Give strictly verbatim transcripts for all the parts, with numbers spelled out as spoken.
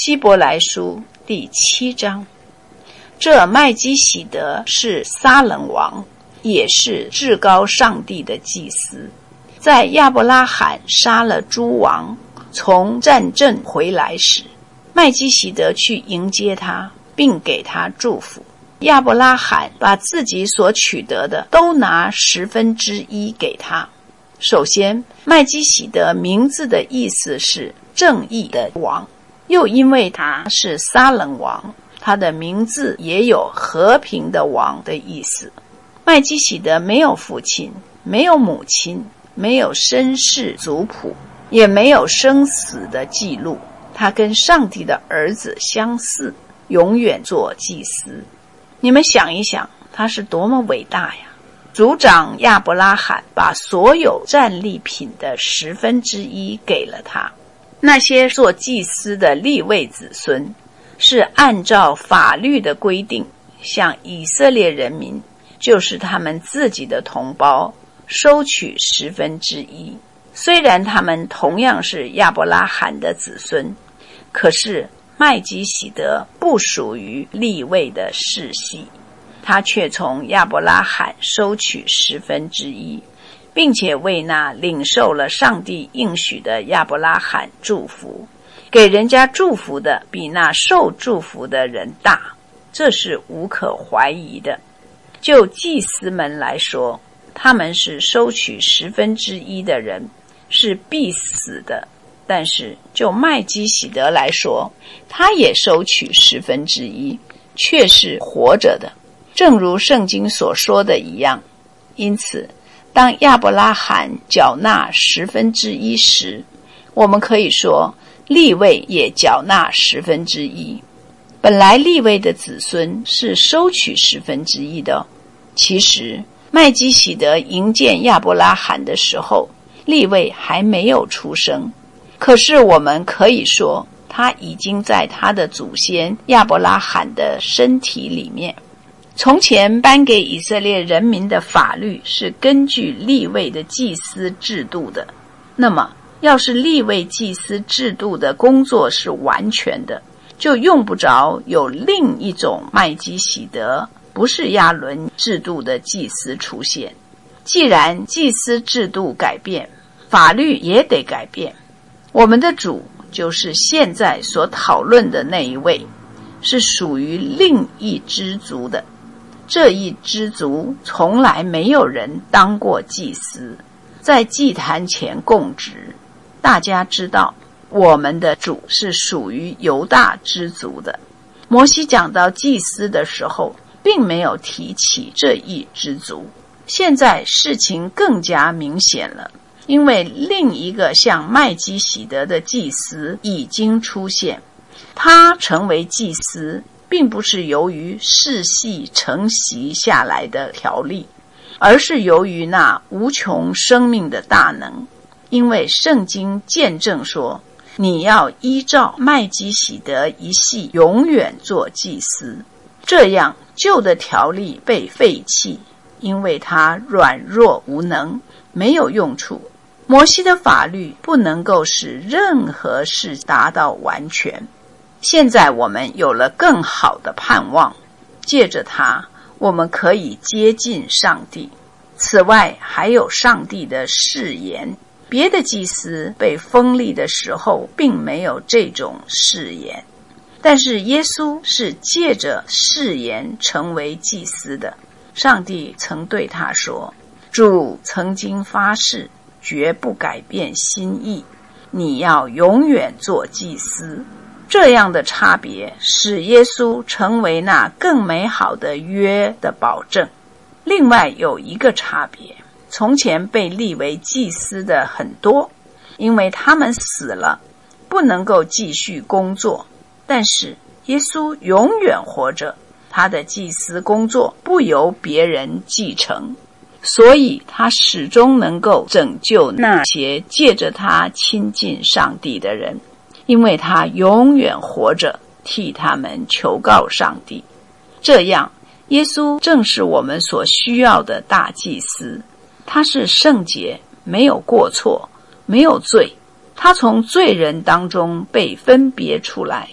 希伯来书第七章，这麦基洗德是撒冷王，也是至高上帝的祭司。在亚伯拉罕杀了诸王，从战阵回来时，麦基洗德去迎接他，并给他祝福。亚伯拉罕把自己所取得的都拿十分之一给他。首先，麦基洗德名字的意思是正义的王，又因为他是撒冷王，他的名字也有和平的王的意思。麦基洗德没有父亲，没有母亲，没有身世族谱，也没有生死的记录，他跟上帝的儿子相似，永远做祭司。你们想一想，他是多么伟大呀！族长亚伯拉罕把所有战利品的十分之一给了他。那些做祭司的利未子孙是按照法律的规定，向以色列人民，就是他们自己的同胞，收取十分之一。虽然他们同样是亚伯拉罕的子孙，可是麦基洗德不属于利未的世系，他却从亚伯拉罕收取十分之一，并且为那领受了上帝应许的亚伯拉罕祝福。给人家祝福的比那受祝福的人大，这是无可怀疑的。就祭司们来说，他们是收取十分之一的人，是必死的。但是就麦基洗德来说，他也收取十分之一，却是活着的，正如圣经所说的一样。因此当亚伯拉罕缴纳十分之一时，我们可以说利未也缴纳十分之一。本来利未的子孙是收取十分之一的。其实麦基洗德迎见亚伯拉罕的时候，利未还没有出生，可是我们可以说他已经在他的祖先亚伯拉罕的身体里面。从前颁给以色列人民的法律是根据利未的祭司制度的，那么要是利未祭司制度的工作是完全的，就用不着有另一种麦基洗德，不是亚伦制度的祭司出现。既然祭司制度改变，法律也得改变。我们的主就是现在所讨论的那一位，是属于另一支族的。这一支族从来没有人当过祭司，在祭坛前供职。大家知道我们的主是属于犹大支族的。摩西讲到祭司的时候，并没有提起这一支族。现在事情更加明显了，因为另一个像麦基洗德的祭司已经出现。他成为祭司并不是由于世系承袭下来的条例，而是由于那无穷生命的大能。因为圣经见证说，你要依照麦基洗德一系永远做祭司。这样旧的条例被废弃，因为它软弱无能，没有用处。摩西的法律不能够使任何事达到完全。现在我们有了更好的盼望，借着它我们可以接近上帝。此外还有上帝的誓言，别的祭司被封立的时候并没有这种誓言，但是耶稣是借着誓言成为祭司的。上帝曾对他说，主曾经发誓绝不改变心意，你要永远做祭司。这样的差别使耶稣成为那更美好的约的保证。另外有一个差别，从前被立为祭司的很多，因为他们死了，不能够继续工作，但是耶稣永远活着，他的祭司工作不由别人继承，所以他始终能够拯救那些借着他亲近上帝的人，因为他永远活着，替他们求告上帝。这样耶稣正是我们所需要的大祭司。他是圣洁，没有过错，没有罪。他从罪人当中被分别出来，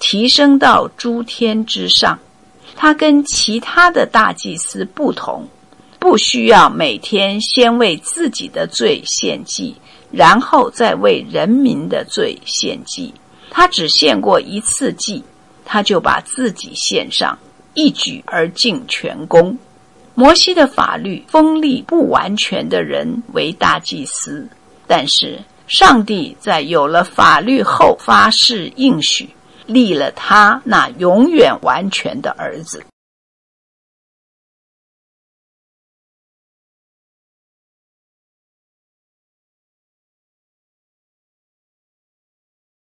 提升到诸天之上。他跟其他的大祭司不同，不需要每天先为自己的罪献祭，然后再为人民的罪献祭。他只献过一次祭，他就把自己献上，一举而尽全功。摩西的法律封立不完全的人为大祭司，但是上帝在有了法律后发誓应许，立了他那永远完全的儿子。